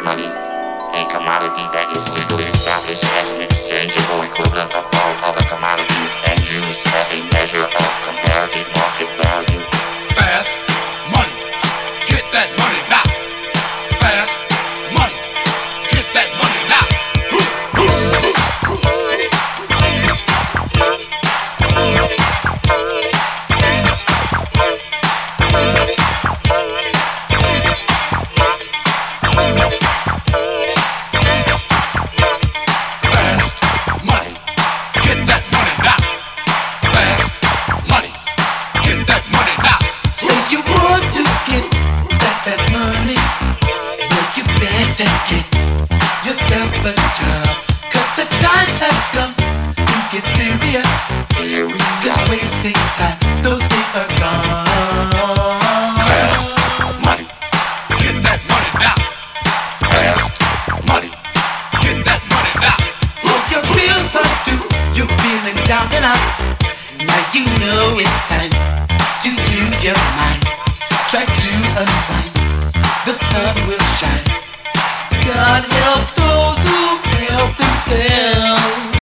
Money, a commodity that is legally established as an exchangeable equivalent of all other commodities and used as a measure of comparative market value. Fast money, get that money now. Fast money, get that money now. Wasting time, those days are gone. Fast money, get that money now. Fast money, get that money now. Oh, your bills are due, you're feeling down and out. Now you know it's time to use your mind. Try to unwind, the sun will shine. God helps those who help themselves.